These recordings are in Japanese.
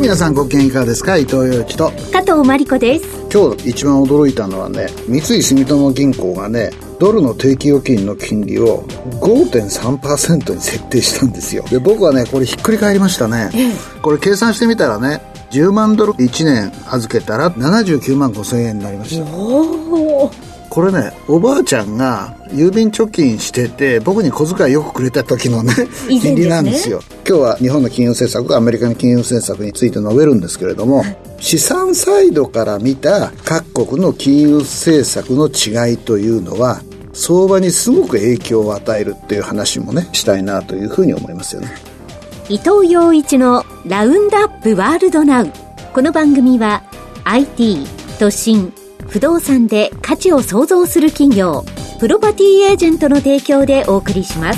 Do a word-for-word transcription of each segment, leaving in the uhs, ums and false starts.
皆さんご機嫌いかがですか。伊藤洋一と加藤真理子です。 今日一番驚いたのはね、三井住友銀行がね、ドルの定期預金の金利を ごてんさんパーセント に設定したんですよ。で、僕はねこれひっくり返りましたね、ええ、これ計算してみたらね、じゅうまんドルいちねん預けたらななじゅうきゅうまんごせんえんになりました。おー、これね、おばあちゃんが郵便貯金してて僕に小遣いよくくれた時のね金利なんですよ。今日は日本の金融政策、アメリカの金融政策について述べるんですけれども、資産サイドから見た各国の金融政策の違いというのは相場にすごく影響を与えるっていう話もねしたいなというふうに思いますよね。 伊藤洋一のラウンドアップワールドナウ。この番組は アイティー、都心、不動産で価値を創造する企業プロパティエージェントの提供でお送りします。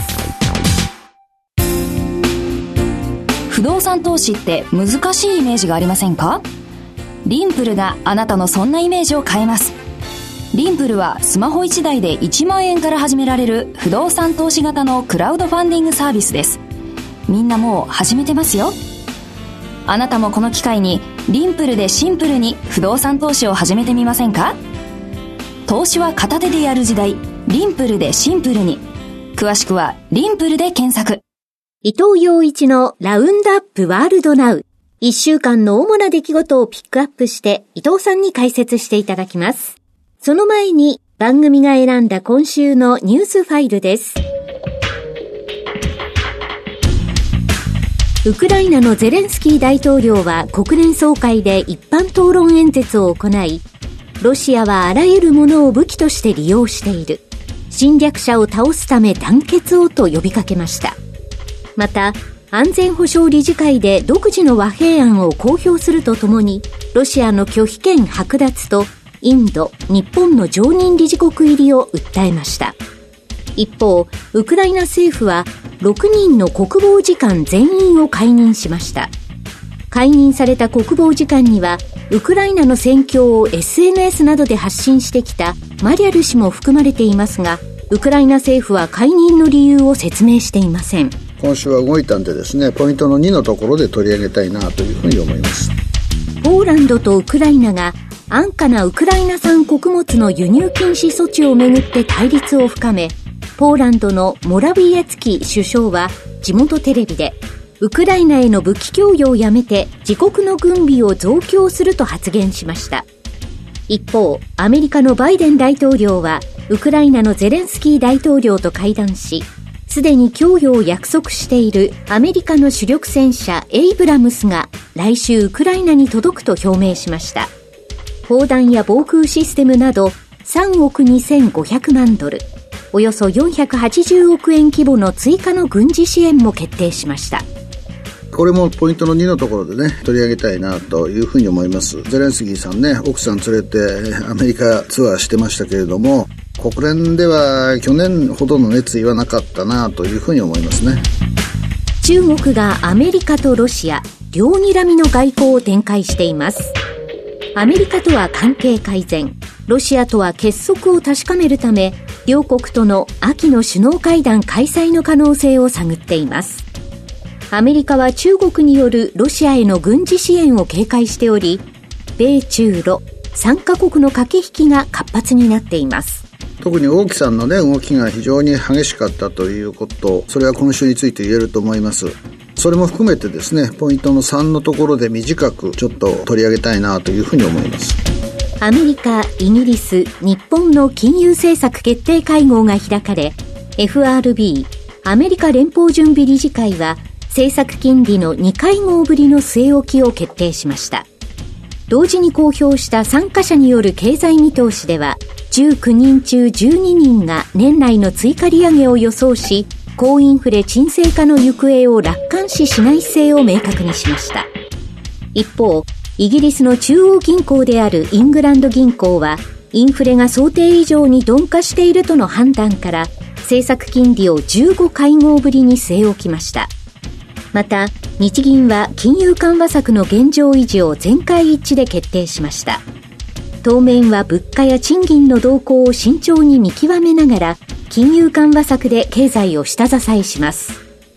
不動産投資って難しいイメージがありませんか？リンプルがあなたのそんなイメージを変えます。リンプルはスマホいちだいでいちまんえんから始められる不動産投資型のクラウドファンディングサービスです。みんなもう始めてますよ。あなたもこの機会にリンプルでシンプルに不動産投資を始めてみませんか？投資は片手でやる時代、リンプルでシンプルに。詳しくはリンプルで検索。 伊藤洋一のラウンドアップワールドナウ。一週間の主な出来事をピックアップして伊藤さんに解説していただきます。その前に番組が選んだ今週のニュースファイルです。ウクライナのゼレンスキー大統領は国連総会で一般討論演説を行い、ロシアはあらゆるものを武器として利用している。侵略者を倒すため団結をと呼びかけました。また、安全保障理事会で独自の和平案を公表するとともに、ロシアの拒否権剥奪とインド、日本の常任理事国入りを訴えました。一方、ウクライナ政府はろくにんの国防次官全員を解任しました。解任された国防次官には、ウクライナの戦況を エスエヌエス などで発信してきたマリャル氏も含まれていますが、ウクライナ政府は解任の理由を説明していません。 今週は動いたんでですね、ポイントのにのところで取り上げたいなというふうに思います。 ポーランドとウクライナが安価なウクライナ産穀物の輸入禁止措置をめぐって対立を深め、ポーランドのモラビエツキ首相は地元テレビで、ウクライナへの武器供与をやめて自国の軍備を増強すると発言しました。一方、アメリカのバイデン大統領はウクライナのゼレンスキー大統領と会談し、すでに供与を約束しているアメリカの主力戦車エイブラムスが来週ウクライナに届くと表明しました。砲弾や防空システムなどさんおくにせんごひゃくまんドル、およそよんひゃくはちじゅうおくえん規模の追加の軍事支援も決定しました。 これもポイントのにのところでね取り上げたいなというふうに思います。ゼレンスキーさんね、奥さん連れてアメリカツアーしてましたけれども、国連では去年ほどの熱意はなかったなというふうに思いますね。 中国がアメリカとロシア両睨みの外交を展開しています。アメリカとは関係改善、ロシアとは結束を確かめるため、両国との秋の首脳会談開催の可能性を探っています。アメリカは中国によるロシアへの軍事支援を警戒しており、米中ロさんカ国の駆け引きが活発になっています。 特に王毅さんの、ね、動きが非常に激しかったということ、それは今週について言えると思います。それも含めてですね、ポイントのさんのところで短くちょっと取り上げたいなというふうに思います。 アメリカ、イギリス、日本の金融政策決定会合が開かれ、エフアールビー、アメリカ連邦準備理事会は政策金利のにかいごうぶりの据え置きを決定しました。同時に公表した参加者による経済見通しでは、じゅうきゅうにん中じゅうににんが年内の追加利上げを予想し、高インフレ沈静化の行方を楽観視しない姿勢を明確にしました。一方、イギリスの中央銀行であるイングランド銀行は、インフレが想定以上に鈍化しているとの判断から、政策金利をじゅうごかいごうぶりに据え置きました。また、日銀は金融緩和策の現状維持を全会一致で決定しました。当面は物価や賃金の動向を慎重に見極めながら、金融緩和策で経済を下支えします。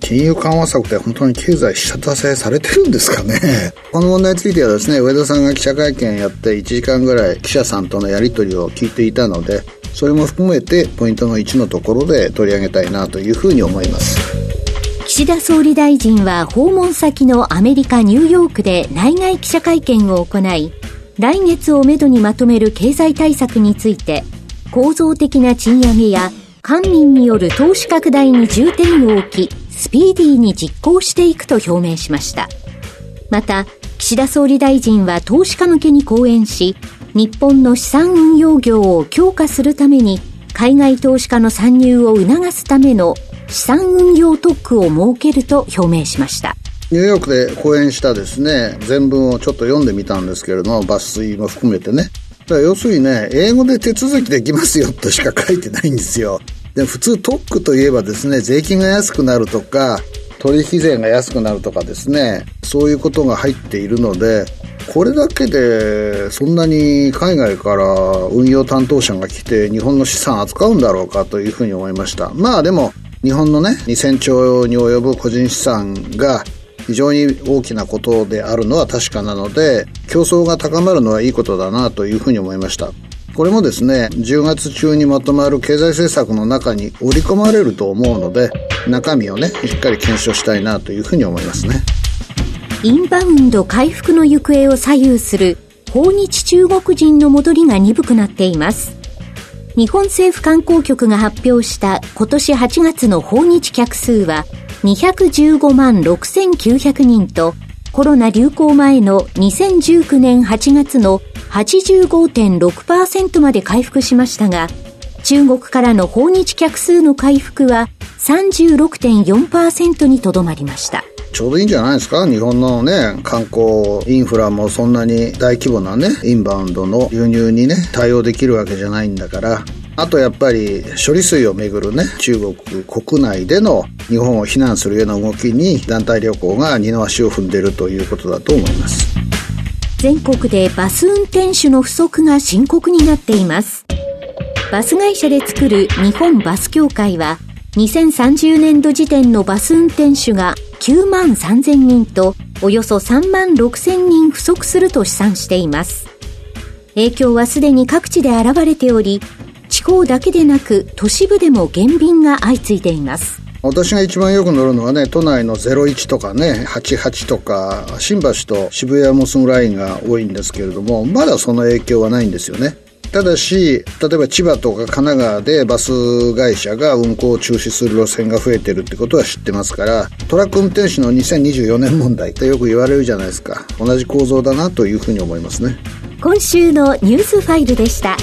金融緩和策って本当に経済下支えされてるんですかね。この問題についてはですね、上田さんが記者会見やっていちじかんぐらい記者さんとのやり取りを聞いていたので、それも含めてポイントのいちのところで取り上げたいなというふうに思います。 岸田総理大臣は訪問先のアメリカ・ニューヨークで内外記者会見を行い、来月をめどにまとめる経済対策について、構造的な賃上げや官民による投資拡大に重点を置き、スピーディーに実行していくと表明しました。また、岸田総理大臣は投資家向けに講演し、日本の資産運用業を強化するために、海外投資家の参入を促すための資産運用特区を設けると表明しました。 ニューヨークで講演したですね、全文をちょっと読んでみたんですけれども、抜粋も含めてね。だから要するにね、英語で手続きできますよとしか書いてないんですよ。で普通特区といえばですね、税金が安くなるとか取引税が安くなるとかですね、そういうことが入っているので、これだけでそんなに海外から運用担当者が来て日本の資産扱うんだろうかというふうに思いました。まあでも日本のね、にせんちょうに及ぶ個人資産が非常に大きなことであるのは確かなので、競争が高まるのはいいことだなというふうに思いました。これもですね、じゅうがつ中にまとまる経済政策の中に織り込まれると思うので、中身をね、しっかり検証したいなというふうに思いますね。 インバウンド回復の行方を左右する訪日中国人の戻りが鈍くなっています。日本政府観光局が発表した今年はちがつの訪日客数はにひゃくじゅうごまんろくせんきゅうひゃくにんと、コロナ流行前のにせんじゅうきゅうねんはちがつの はちじゅうごてんろくパーセント まで回復しましたが、中国からの訪日客数の回復は さんじゅうろくてんよんパーセント にとどまりました。 ちょうどいいんじゃないですか。日本のね、観光インフラもそんなに大規模なね、インバウンドの流入にね、対応できるわけじゃないんだから、あとやっぱり処理水をめぐるね、中国国内での日本を非難するような動きに団体旅行が二の足を踏んでいるということだと思います。 全国でバス運転手の不足が深刻になっています。バス会社で作る日本バス協会は、にせんさんじゅうねんど時点のバス運転手がきゅうまんさんぜんにんと、およそさんまんろくせんにん不足すると試算しています。影響はすでに各地で現れており、地方だけでなく都市部でも減便が相次いでいます。 私が一番よく乗るのはね、都内のゼロいちとかね、はちじゅうはちとか、新橋と渋谷を結ぶラインが多いんですけれども、まだその影響はないんですよね。ただし、例えば千葉とか神奈川でバス会社が運行を中止する路線が増えてるってことは知ってますから、トラック運転手のにせんにじゅうよねん問題ってよく言われるじゃないですか。同じ構造だなというふうに思いますね。 今週のニュースファイルでした。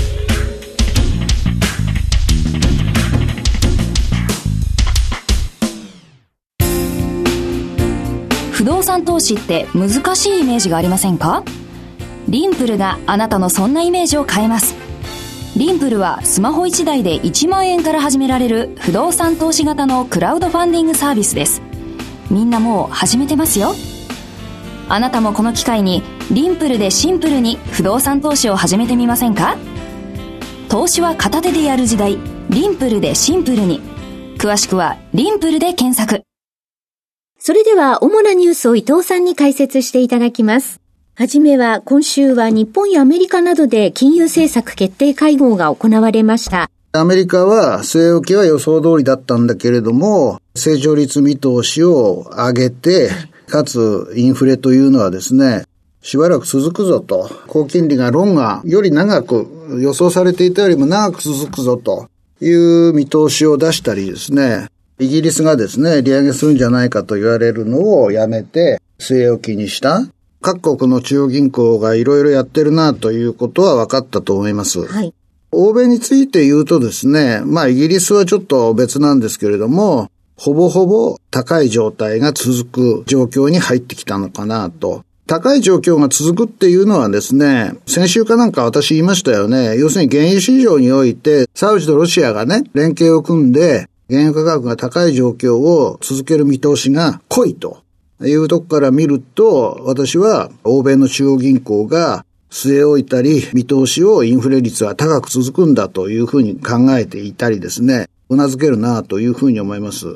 不動産投資って難しいイメージがありませんか？リンプルがあなたのそんなイメージを変えます。リンプルはスマホいちだいでいちまんえんから始められる不動産投資型のクラウドファンディングサービスです。みんなもう始めてますよ。あなたもこの機会にリンプルでシンプルに不動産投資を始めてみませんか？投資は片手でやる時代、リンプルでシンプルに。詳しくはリンプルで検索。 それでは主なニュースを伊藤さんに解説していただきます。はじめは今週は日本やアメリカなどで金融政策決定会合が行われました。 アメリカは据え置きは予想通りだったんだけれども、成長率見通しを上げて、かつインフレというのはですね、しばらく続くぞと、高金利がロンがより長く予想されていたよりも長く続くぞという見通しを出したりですね、イギリスがですね、利上げするんじゃないかと言われるのをやめて据え置きにした。各国の中央銀行がいろいろやってるなということは分かったと思います。 はい。 欧米について言うとですね、まあイギリスはちょっと別なんですけれども、ほぼほぼ高い状態が続く状況に入ってきたのかなと。高い状況が続くっていうのはですね、先週かなんか私言いましたよね。要するに原油市場においてサウジとロシアがね、連携を組んで原油価格が高い状況を続ける見通しが濃いというとこから見ると、私は欧米の中央銀行が据え置いたり、見通しをインフレ率は高く続くんだというふうに考えていたりですね、頷けるなというふうに思います。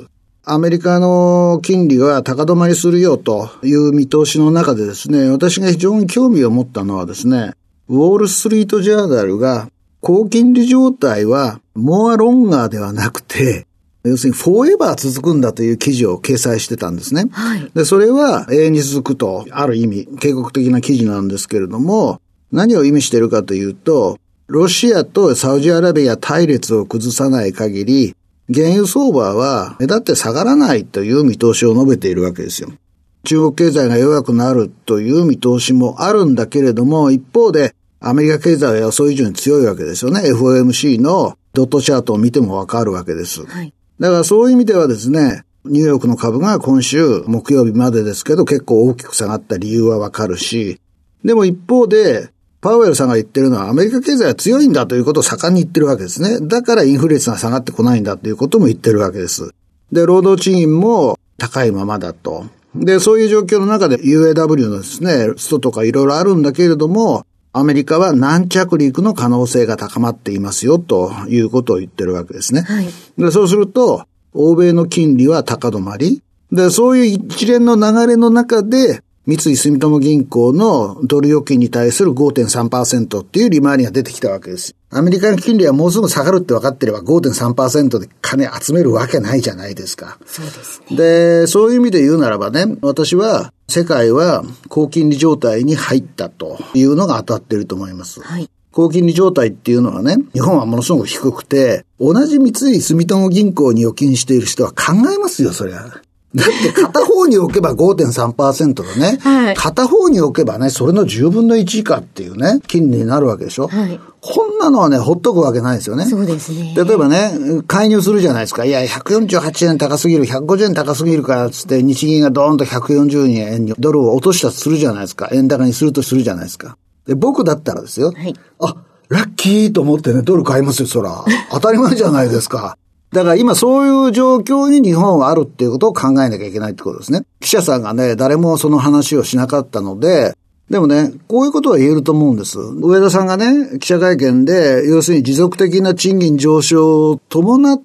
アメリカの金利が高止まりするよという見通しの中でですね、私が非常に興味を持ったのはですね、ウォールストリートジャーナルが高金利状態はモアロンガーではなくて、要するにフォーエバー続くんだという記事を掲載してたんですね。 はい、 で、それは永遠に続くと、ある意味、警告的な記事なんですけれども、何を意味しているかというと、ロシアとサウジアラビア対立を崩さない限り、原油相場は目立って下がらないという見通しを述べているわけですよ。中国経済が弱くなるという見通しもあるんだけれども、一方でアメリカ経済は予想以上に強いわけですよね。エフオーエムシー のドットチャートを見てもわかるわけです。 はい、 だからそういう意味ではですね、ニューヨークの株が今週木曜日までですけど結構大きく下がった理由はわかるし、でも一方でパウエルさんが言ってるのはアメリカ経済は強いんだということを盛んに言ってるわけですね。だからインフレ率が下がってこないんだということも言ってるわけです。で、労働賃金も高いままだと。で、そういう状況の中で ユーエーダブリュー のですね、ストとかいろいろあるんだけれども、アメリカは軟着陸の可能性が高まっていますよということを言ってるわけですね。 はい、 で、そうすると、欧米の金利は高止まり。で、そういう一連の流れの中で、三井住友銀行のドル預金に対する ごてんさんパーセント っていう利回りが出てきたわけです。アメリカの金利はもうすぐ下がるって分かってれば ごてんさんパーセント で金集めるわけないじゃないですか。 そうですね。 で、そういう意味で言うならばね、私は世界は高金利状態に入ったというのが当たっていると思います。 はい。 高金利状態っていうのはね、日本はものすごく低くて、同じ三井住友銀行に預金している人は考えますよ、そりゃ。だって片方に置けば ごてんさんパーセント でね、はい、片方に置けばね、それのじゅうぶんのいち以下っていうね、金利になるわけでしょ。はい、こんなのはね、ほっとくわけないですよね。 そうですね。 例えばね、介入するじゃないですか。いや、ひゃくよんじゅうはちえん高すぎる、ひゃくごじゅうえん高すぎるからつって、日銀がドーンとひゃくよんじゅうえんにドルを落としたとするじゃないですか。円高にするとするじゃないですか。で、僕だったらですよ。はい、あ、ラッキーと思ってね、ドル買いますよ、そら。当たり前じゃないですか。だから今そういう状況に日本はあるっていうことを考えなきゃいけないってことですね。記者さんがね、誰もその話をしなかったので、でもね、こういうことは言えると思うんです。上田さんがね、記者会見で、要するに持続的な賃金上昇を伴って、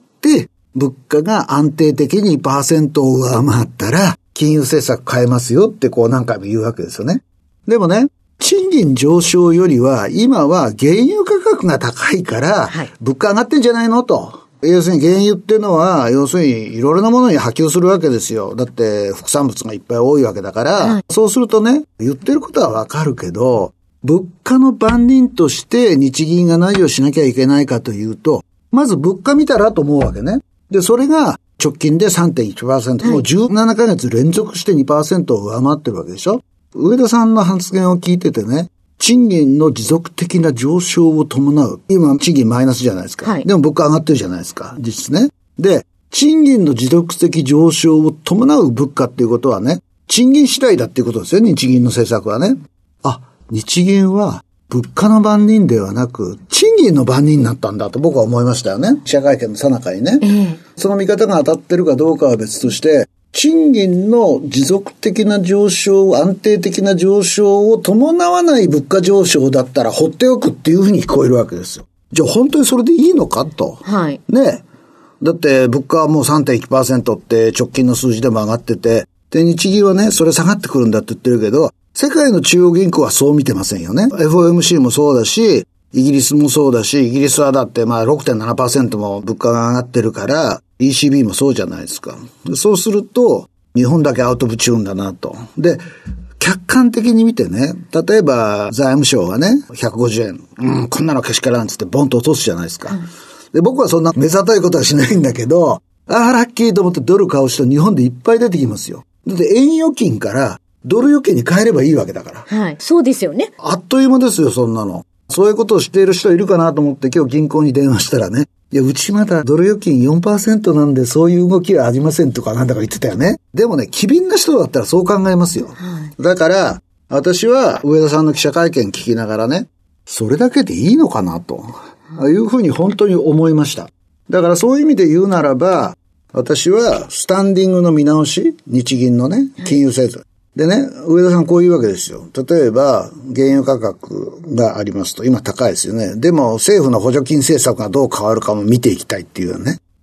物価が安定的に にパーセント を上回ったら、金融政策変えますよってこう何回も言うわけですよね。でもね、賃金上昇よりは、今は原油価格が高いから、物価上がってんじゃないのと。要するに原油っていうのは、要するにいろいろなものに波及するわけですよ。だって副産物がいっぱい多いわけだから、はい、そうするとね、言ってることはわかるけど、物価の番人として日銀が何をしなきゃいけないかというと、まず物価見たらと思うわけね。で、それが直近で さんてんいちパーセント、はい、もうじゅうななかげつ連続して にパーセント を上回ってるわけでしょ。上田さんの発言を聞いててね、賃金の持続的な上昇を伴う。今、賃金マイナスじゃないですか。はい、でも物価上がってるじゃないですか。実質ね。で、賃金の持続的上昇を伴う物価っていうことはね、賃金次第だっていうことですよね、日銀の政策はね。あ、日銀は物価の番人ではなく、賃金の番人になったんだと僕は思いましたよね。記者会見の最中にね。えー、その見方が当たってるかどうかは別として、賃金の持続的な上昇、安定的な上昇を伴わない物価上昇だったら放っておくっていうふうに聞こえるわけですよ。じゃあ本当にそれでいいのかと。はい。ね。だって物価はもう さんてんいちパーセント って直近の数字でも上がってて、で、日銀はね、それ下がってくるんだって言ってるけど、世界の中央銀行はそう見てませんよね。エフオーエムシー もそうだし、イギリスもそうだし、イギリスはだってまあ ろくてんななパーセント も物価が上がってるから、イーシービー もそうじゃないですか。そうすると、日本だけアウトオブチューンだなと。で、客観的に見てね、例えば財務省がね、ひゃくごじゅうえん、うん、こんなのけしからんつってボンと落とすじゃないですか。うん、で、僕はそんな目ざといことはしないんだけど、ああ、ラッキーと思ってドル買う人日本でいっぱい出てきますよ。だって円預金からドル預金に変えればいいわけだから。 はい。そうですよね。 あっという間ですよ、そんなの。そういうことをしている人いるかなと思って今日銀行に電話したらね、いや、うちまだドル預金 よんパーセント なんでそういう動きはありませんとかなんだか言ってたよね。でもね、機敏な人だったらそう考えますよ。はい、だから、私は上田さんの記者会見聞きながらね、それだけでいいのかなと、いうふうに本当に思いました。だからそういう意味で言うならば、私はスタンディングの見直し、日銀のね、金融政策。でね、上田さんこういうわけですよ。例えば、原油価格がありますと、今高いですよね。でも、政府の補助金政策がどう変わるかも見ていきたいっていうね。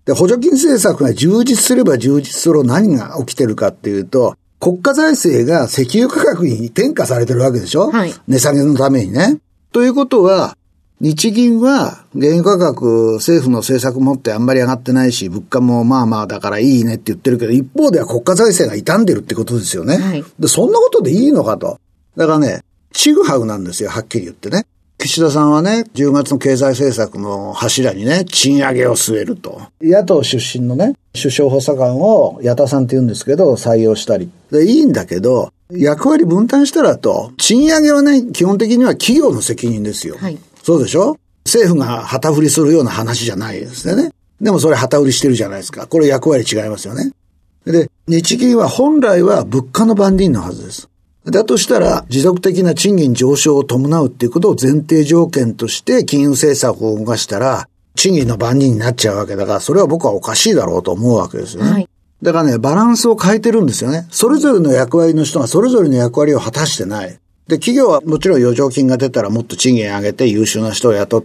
で、補助金政策が充実すれば充実する何が起きてるかっていうと、国家財政が石油価格に転嫁されてるわけでしょ、はい、値下げのためにね。ということは、日銀は原油価格政府の政策もってあんまり上がってないし、物価もまあまあだからいいねって言ってるけど、一方では国家財政が傷んでるってことですよね。はい、で、そんなことでいいのかと。だからね、ちぐはぐなんですよ、はっきり言ってね。岸田さんはね、じゅうがつの経済政策の柱にね、賃上げを据えると。野党出身のね、首相補佐官を矢田さんって言うんですけど、採用したり。で、いいんだけど、役割分担したらと、賃上げはね、基本的には企業の責任ですよ。はい、そうでしょ？政府が旗振りするような話じゃないですよね。でもそれ旗振りしてるじゃないですか。これ役割違いますよね。で、日銀は本来は物価の番人のはずです。だとしたら、持続的な賃金上昇を伴うっていうことを前提条件として金融政策を動かしたら、賃金の番人になっちゃうわけだから、それは僕はおかしいだろうと思うわけですよね。はい、だからね、バランスを変えてるんですよね。それぞれの役割の人がそれぞれの役割を果たしてない。で、企業はもちろん余剰金が出たらもっと賃金上げて優秀な人を雇って、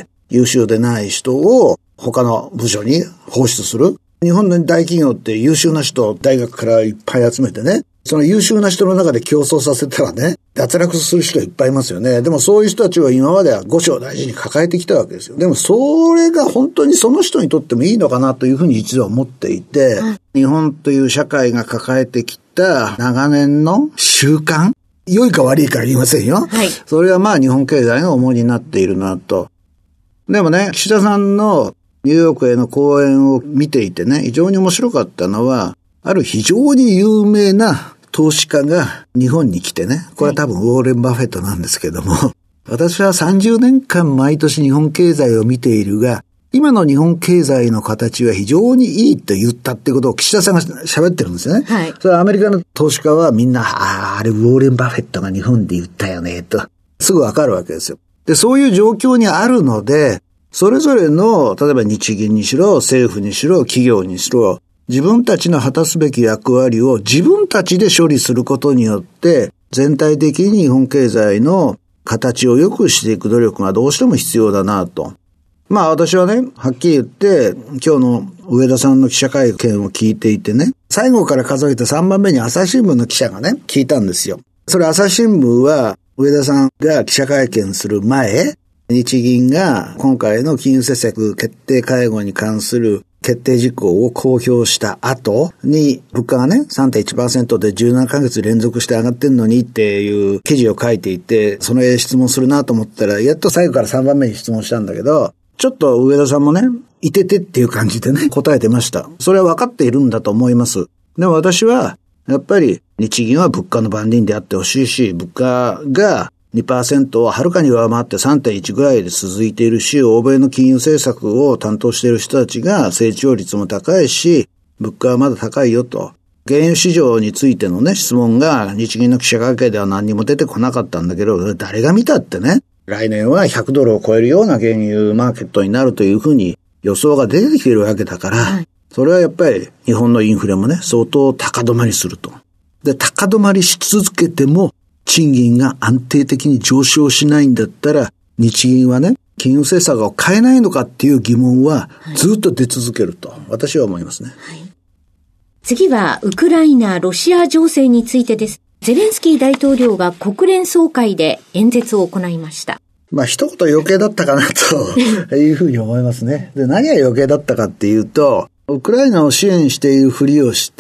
優秀でない人を他の部署に放出する。日本の大企業って優秀な人を大学からいっぱい集めてね、その優秀な人の中で競争させたらね、脱落する人いっぱいいますよね。でもそういう人たちは今までは五種を大事に抱えてきたわけですよ。でもそれが本当にその人にとってもいいのかなというふうに一度は思っていて、日本という社会が抱えてきた長年の習慣、良いか悪いか言いませんよ。はい、それはまあ日本経済が主になっているなと。でもね、岸田さんのニューヨークへの講演を見ていてね、非常に面白かったのは、ある非常に有名な投資家が日本に来てね、これは多分ウォーレン・バフェットなんですけども、はい、私はさんじゅうねんかん毎年日本経済を見ているが、今の日本経済の形は非常にいいと言ったってことを岸田さんが喋ってるんですよね。はい、それはアメリカの投資家はみんな、ああ、あれウォーレン・バフェットが日本で言ったよね、と、すぐわかるわけですよ。で、そういう状況にあるので、それぞれの、例えば日銀にしろ、政府にしろ、企業にしろ、自分たちの果たすべき役割を自分たちで処理することによって、全体的に日本経済の形を良くしていく努力がどうしても必要だなと。まあ私はね、はっきり言って、今日の上田さんの記者会見を聞いていてね、最後から数えてさんばんめに朝日新聞の記者がね、聞いたんですよ。それ朝日新聞は、上田さんが記者会見する前、日銀が今回の金融政策決定会合に関する決定事項を公表した後に、物価がね さんてんいちパーセント でじゅうななかげつ連続して上がってんのにっていう記事を書いていて、その質問するなと思ったら、やっと最後からさんばんめに質問したんだけど、ちょっと上田さんもね、いててっていう感じでね、答えてました。それは分かっているんだと思います。でも私はやっぱり日銀は物価の番人であってほしいし、物価がにパーセント をはるかに上回って さんてんいち ぐらいで続いているし、欧米の金融政策を担当している人たちが成長率も高いし、物価はまだ高いよと。原油市場についてのね、質問が日銀の記者会見では何にも出てこなかったんだけど、誰が見たってね、来年はひゃくドルを超えるような原油マーケットになるというふうに予想が出てきているわけだから、はい、それはやっぱり日本のインフレもね、相当高止まりすると。で、高止まりし続けても、賃金が安定的に上昇しないんだったら、日銀はね、金融政策を変えないのかっていう疑問はずっと出続けると、私は思いますね。はい、 次は、ウクライナ、ロシア情勢についてです。ゼレンスキー大統領が国連総会で演説を行いました。 まあ一言余計だったかなというふうに思いますね。で、何が余計だったかっていうと、ウクライナを支援しているふりをして、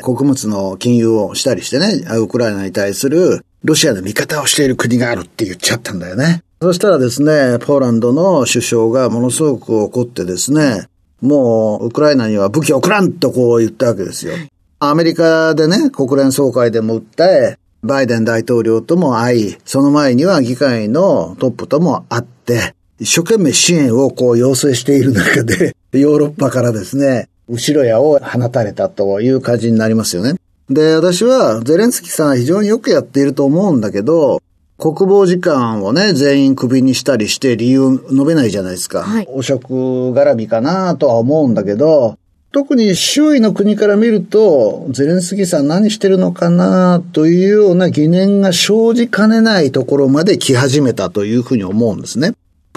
穀物の禁輸をしたりしてね、ウクライナに対するロシアの味方をしている国があるって言っちゃったんだよね。そしたらですね、ポーランドの首相がものすごく怒ってですね、もうウクライナには武器を送らんとこう言ったわけですよ。アメリカでね、国連総会でも訴え、バイデン大統領とも会い、その前には議会のトップとも会って、一生懸命支援をこう要請している中で、ヨーロッパからですね、後ろ矢を放たれたという感じになりますよね。で、私はゼレンスキーさんは非常によくやっていると思うんだけど、国防次官をね、全員クビにしたりして理由述べないじゃないですか。はい、汚職絡みかなとは思うんだけど、特に周囲の国から見ると、ゼレンスキーさん何してるのかなというような疑念が生じかねないところまで来始めたというふうに思うんですね。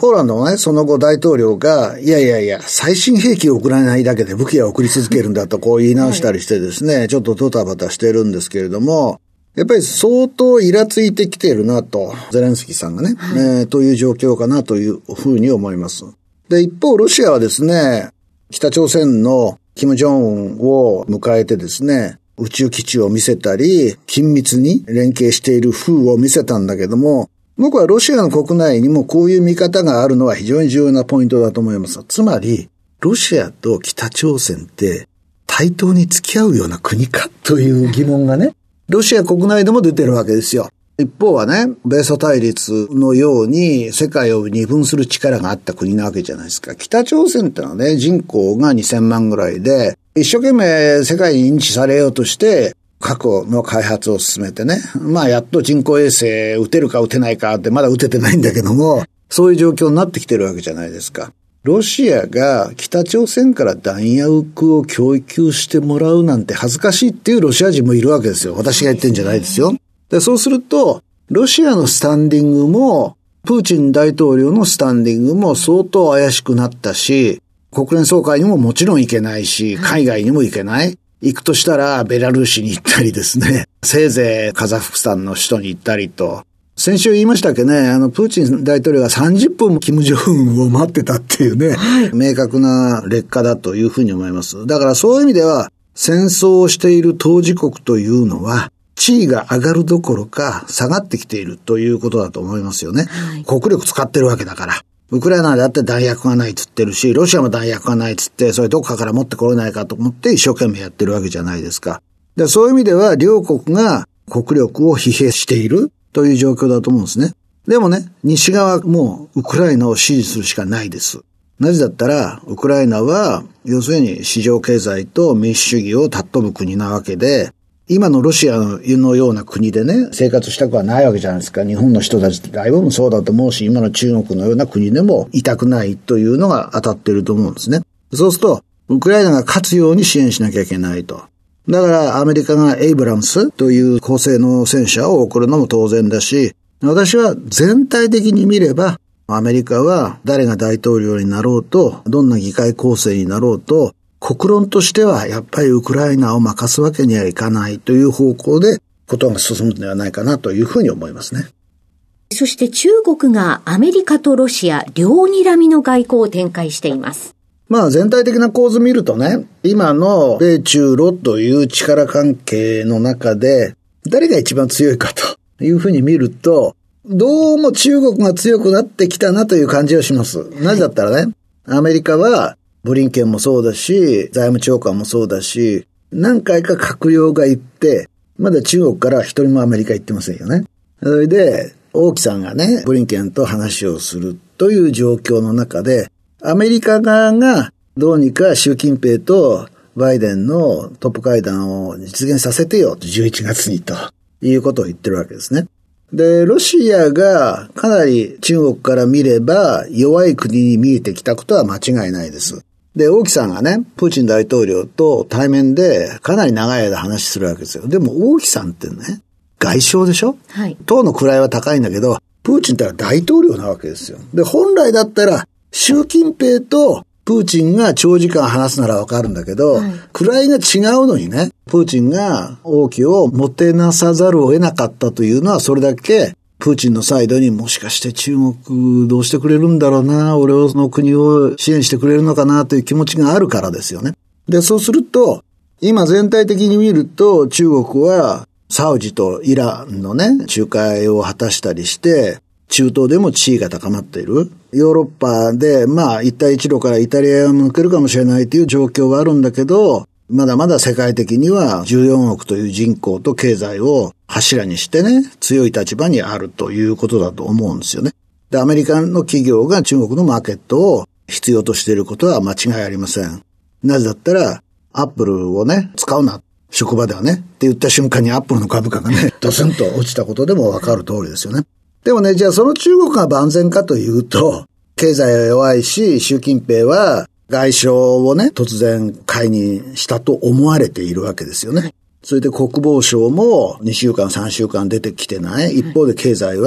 ポーランドもね、その後大統領が、いやいやいや、最新兵器を送らないだけで武器は送り続けるんだとこう言い直したりしてですね、はい、ちょっとドタバタしてるんですけれども、やっぱり相当イラついてきてるなと、ゼレンスキーさんがね、はい、えー、という状況かなというふうに思います。で、一方ロシアはですね、北朝鮮の金正恩を迎えてですね、宇宙基地を見せたり、緊密に連携している風を見せたんだけども、僕はロシアの国内にもこういう見方があるのは非常に重要なポイントだと思います。つまり、ロシアと北朝鮮って対等に付き合うような国かという疑問がね、ロシア国内でも出てるわけですよ。一方はね、米ソ対立のように世界を二分する力があった国なわけじゃないですか。北朝鮮ってのはね、人口がにせんまんぐらいで、一生懸命世界に認知されようとして、核の開発を進めてね。まあやっと人工衛星撃てるか撃てないかってまだ撃ててないんだけども、そういう状況になってきてるわけじゃないですか。ロシアが北朝鮮から弾薬を供給してもらうなんて恥ずかしいっていうロシア人もいるわけですよ。私が言ってんじゃないですよ。で、そうすると、ロシアのスタンディングも、プーチン大統領のスタンディングも相当怪しくなったし、国連総会にももちろん行けないし、海外にも行けない。行くとしたらベラルーシに行ったりですね、せいぜいカザフスタンの首都に行ったりと。先週言いましたっけね、あの、プーチン大統領がさんじゅっぷんも金正恩を待ってたっていうね、はい、明確な劣化だというふうに思います。だからそういう意味では、戦争をしている当事国というのは、地位が上がるどころか下がってきているということだと思いますよね。はい、国力使ってるわけだから。ウクライナだって弾薬がないっつってるし、ロシアも弾薬がないっつって、それどっかから持ってこれないかと思って一生懸命やってるわけじゃないですか。で、そういう意味では両国が国力を疲弊しているという状況だと思うんですね。でもね、西側もウクライナを支持するしかないです。なぜだったら、ウクライナは要するに市場経済と民主主義を尊ぶ国なわけで、今のロシアのような国でね、生活したくはないわけじゃないですか。日本の人たちってだいぶもそうだと思うし、今の中国のような国でもいたくないというのが当たっていると思うんですね。そうすると、ウクライナが勝つように支援しなきゃいけないと。だからアメリカがエイブラムスという高性能戦車を送るのも当然だし、私は全体的に見れば、アメリカは誰が大統領になろうと、どんな議会構成になろうと、国論としてはやっぱりウクライナを任すわけにはいかないという方向でことが進むのではないかなというふうに思いますね。 そして中国がアメリカとロシア両睨みの外交を展開しています。 まあ全体的な構図見るとね、今の米中ロという力関係の中で誰が一番強いかというふうに見ると、どうも中国が強くなってきたなという感じがします。なぜだったらね、アメリカはブリンケンもそうだし、財務長官もそうだし、何回か閣僚が行って、まだ中国から一人もアメリカ行ってませんよね。それで、王毅さんがね、ブリンケンと話をするという状況の中で、アメリカ側がどうにか習近平とバイデンのトップ会談を実現させてよ、じゅういちがつにということを言ってるわけですね。で、ロシアがかなり中国から見れば弱い国に見えてきたことは間違いないです。で、王毅さんがね、プーチン大統領と対面でかなり長い間話するわけですよ。でも王毅さんってね、外相でしょ？はい。党の位は高いんだけど、プーチンってのは大統領なわけですよ。で、本来だったら、習近平とプーチンが長時間話すならわかるんだけど、はい、位が違うのにね、プーチンが王毅をもてなさざるを得なかったというのは、それだけ、プーチンのサイドにもしかして中国どうしてくれるんだろうな、俺の国を支援してくれるのかなという気持ちがあるからですよね。で、そうすると、今全体的に見ると中国はサウジとイランのね、仲介を果たしたりして、中東でも地位が高まっている。ヨーロッパで、まあ一帯一路からイタリアを抜けるかもしれないという状況はあるんだけど、まだまだ世界的にはじゅうよんおくという人口と経済を柱にしてね、強い立場にあるということだと思うんですよね。で、アメリカの企業が中国のマーケットを必要としていることは間違いありません。なぜだったら、アップルをね、使うな、職場ではね、って言った瞬間にアップルの株価がね、ドスンと落ちたことでもわかる通りですよね。でもね、じゃあその中国が万全かというと、経済は弱いし、習近平は外相をね、突然解任したと思われているわけですよね。それで国防省もにしゅうかんさんしゅうかん出てきてない。一方で経済は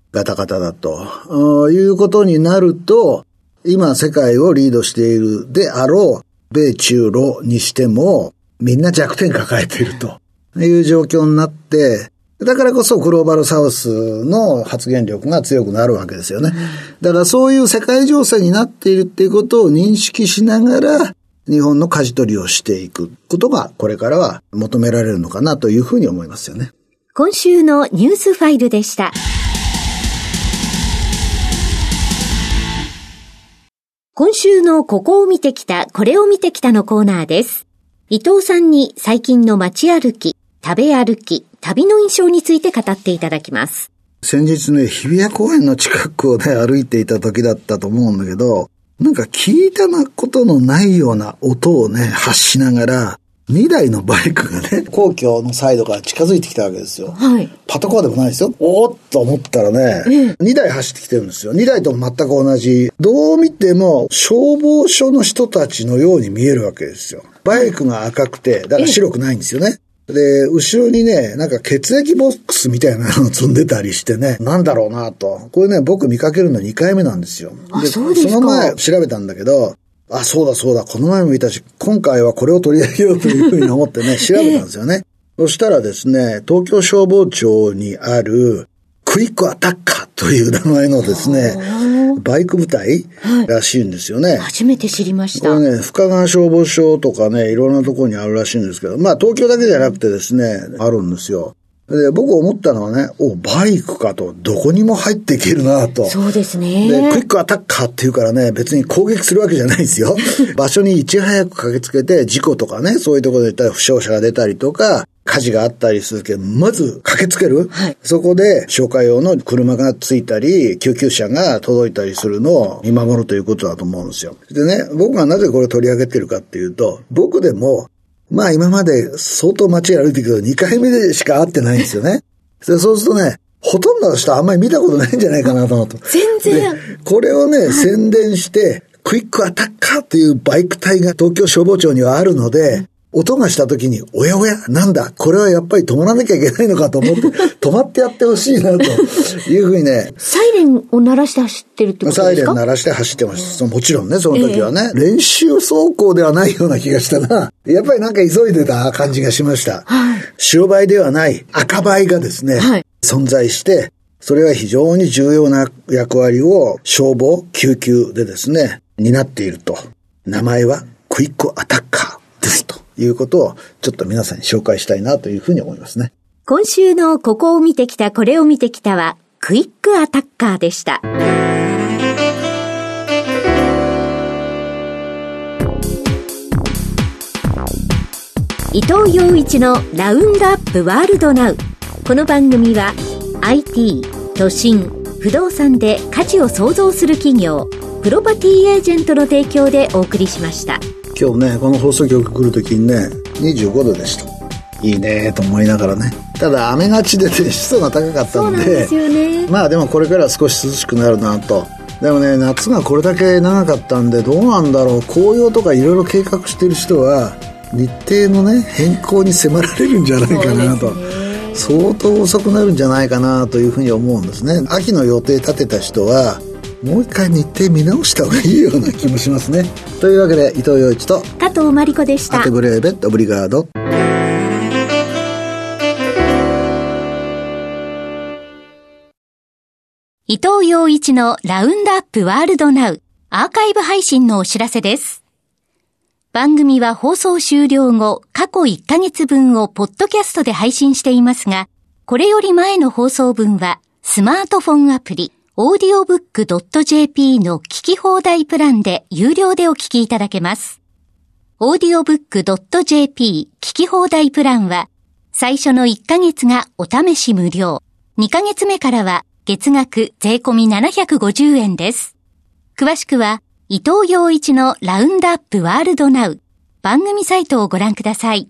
ガタガタだということになると、今世界をリードしているであろう米中ロにしてもみんな弱点抱えているという状況になって、だからこそグローバルサウスの発言力が強くなるわけですよね。だからそういう世界情勢になっているっていうことを認識しながら日本の舵取りをしていくことがこれからは求められるのかなというふうに思いますよね。 今週のニュースファイルでした。今週のここを見てきた、これを見てきたのコーナーです。伊藤さんに最近の街歩き、食べ歩き、旅の印象について語っていただきます。 先日ね、日比谷公園の近くをね、歩いていた時だったと思うんだけど、なんか聞いたことのないような音をね、発しながら、にだいのバイクがね、皇居のサイドから近づいてきたわけですよ。 はい。 パトカーでもないですよ。おーっと思ったらね、うん、にだい走ってきてるんですよ。にだいとも全く同じ。どう見ても消防署の人たちのように見えるわけですよ。バイクが赤くて、だから白くないんですよね。で、後ろにね、なんか血液ボックスみたいなのを積んでたりしてね、なんだろうなと。これね、僕見かけるのにかいめなんですよ。 あ、そうですか。 その前調べたんだけど、あ、そうだそうだ、この前も見たし、今回はこれを取り上げようというふうに思ってね、調べたんですよね。そしたらですね、東京消防庁にあるクイックアタッカーという名前のですね、バイク部隊らしいんですよね。 初めて知りました。 これね、深川消防署とかね、いろんなところにあるらしいんですけど、まあ東京だけじゃなくてですね、あるんですよ。で、僕思ったのはね、お、バイクかと、どこにも入っていけるなと。 そうですね。 で、クイックアタッカーっていうからね、別に攻撃するわけじゃないですよ。場所にいち早く駆けつけて、事故とかね、そういうところで言ったら負傷者が出たりとか、火事があったりするけど、まず駆けつける。はい、そこで消火用の車がついたり、救急車が届いたりするのを見守るということだと思うんですよ。でね、僕がなぜこれを取り上げてるかっていうと、僕でも、まあ今まで相当街歩いてるけどにかいめでしか会ってないんですよね。でそうするとね、ほとんどの人はあんまり見たことないんじゃないかなと思うと。 全然。 これをね、宣伝して、クイックアタッカーっていうバイク隊が東京消防庁にはあるので、音がした時に、おやおや、なんだ、これはやっぱり止まらなきゃいけないのかと思って、止まってやってほしいなというふうにね。 サイレンを鳴らして走ってるってことですか？ サイレン鳴らして走ってます。もちろんね、その時はね、えー。練習走行ではないような気がしたな。やっぱりなんか急いでた感じがしました。はい、白バイではない赤バイがですね、はい、存在して、それは非常に重要な役割を消防、救急でですね、担っていると。名前はクイックアタッカーですと。いうことをちょっと皆さんに紹介したいなというふうに思いますね。 今週のここを見てきた、これを見てきたはクイックアタッカーでした。伊藤洋一のラウンドアップワールドナウ。この番組は アイティー、都心、不動産で価値を創造する企業プロパティエージェントの提供でお送りしました。 今日ね、この放送局来るときにね、にじゅうごどでした。いいねと思いながらね。ただ雨がちで、ね、湿度が高かったんで、そうなんですよね。まあでもこれからは少し涼しくなるなと。でもね、夏がこれだけ長かったんで、どうなんだろう。紅葉とかいろいろ計画してる人は、日程のね、変更に迫られるんじゃないかなと。相当遅くなるんじゃないかなというふうに思うんですね。秋の予定立てた人は、もう一回日程見直した方がいいような気もしますね。というわけで伊藤洋一と加藤真理子でした。 アテブレーベットオブリガード。 伊藤洋一のラウンドアップワールドナウアーカイブ配信のお知らせです。番組は放送終了後過去いっかげつぶんをポッドキャストで配信していますが、これより前の放送分はスマートフォンアプリオーディオブックドットジェーピー の聞き放題プランで有料でお聞きいただけます。オーディオブックドットジェーピー 聞き放題プランは最初のいっかげつがお試し無料、にかげつめからは月額税込みななひゃくごじゅうえんです。詳しくは伊藤洋一のラウンドアップワールドナウ番組サイトをご覧ください。